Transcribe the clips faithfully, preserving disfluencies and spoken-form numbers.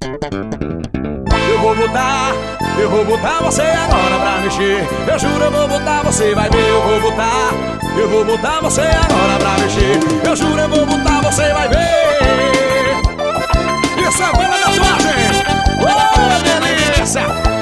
Eu vou botar, eu vou botar você agora pra mexer. Eu juro, eu vou botar, você vai ver. Eu vou botar, eu vou botar você agora pra mexer. Eu juro, eu vou botar, você vai ver. Isso é bola da tatuagem. Oh, delícia.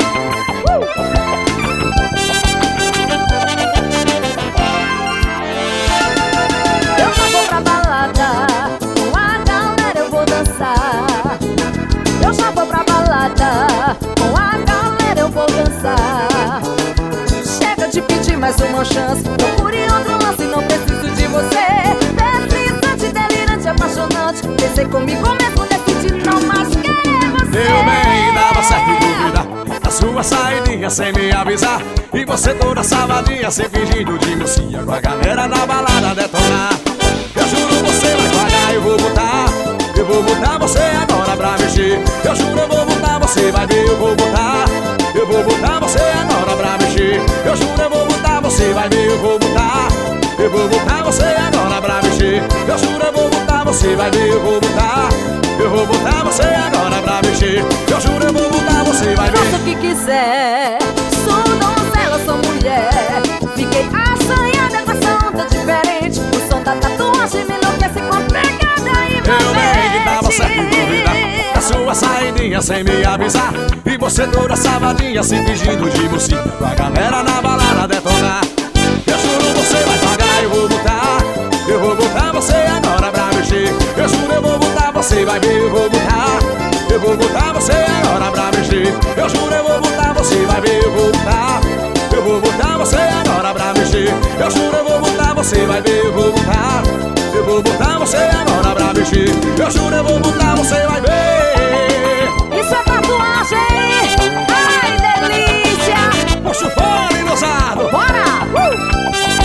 Eu já vou pra balada, com a galera eu vou dançar. Eu já vou pra balada, com a galera eu vou dançar. Chega de pedir mais uma chance, procure outro lance, não preciso de você. Deslizante, delirante, apaixonante, pensei comigo mesmo, decidi não mais querer você. Eu bem dava certa dúvida na sua saidinha sem me avisar. E você toda sabadinha, sem fingindo de mocinha, com a galera na balada detonar. Eu juro, você vai pagar, eu vou botar. Eu vou botar você agora pra mexer. Eu juro, eu vou botar, você vai ver. Eu vou botar, eu vou botar você agora pra mexer. Eu juro, eu vou botar, você vai ver. Eu vou botar, eu vou botar você agora pra mexer. Eu juro, eu vou botar, você vai ver. Eu vou botar, eu vou botar você agora pra mexer. Eu juro, eu vou botar, você vai ver. Faça o que quiser, sou donzela, sou mulher. Fiquei assanhada com essa onda diferente. O som da tatuagem me enlouquece com a pegada e eu bem que tava certo em dúvida na sua saidinha sem me avisar. E você toda sabadinha se fingindo de mocinha, com a galera na balada detonar. Eu juro, você vai pagar, eu vou botar. Eu vou botar você agora pra mexer. Eu juro, eu vou botar, você vai ver. Eu vou botar, eu vou botar você agora pra mexer. Eu juro, eu vou botar, você vai ver. Eu vou botar, eu vou botar você agora pra mexer. Eu juro, eu vou botar, você vai ver. Eu vou botar, eu vou botar você agora pra mexer. Eu juro, eu vou botar, você vai ver. Isso é tatuagem, ai delícia. Puxa o fone, moçado. Bora! Uh!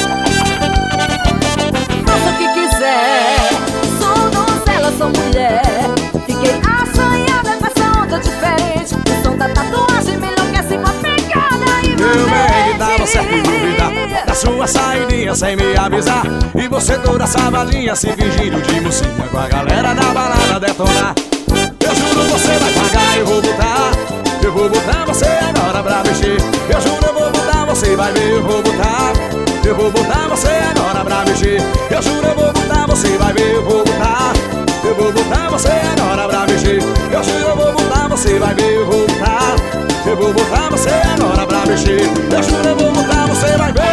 Faça o que quiser, sou donzela, sou mulher. Fiquei assanhada com essa onda diferente. O som da tatuagem me enlouquece com a pegada e eu bem que tava certo em dúvida na sua saidinha sem me avisar. E você toda sabadinha se fingindo de mocinha, com a galera na balada detonar. Eu juro, você vai pagar, eu vou botar. Eu vou botar você agora pra mexer. Eu juro, eu vou botar, você vai ver. Eu vou botar, eu vou botar você agora pra mexer. Eu juro, eu vou botar, você vai ver. Eu vou botar, eu vou botar você agora pra mexer. Eu juro, eu vou botar, você vai ver. Eu vou botar, eu vou botar você agora pra mexer. Eu juro, eu vou botar, você vai ver.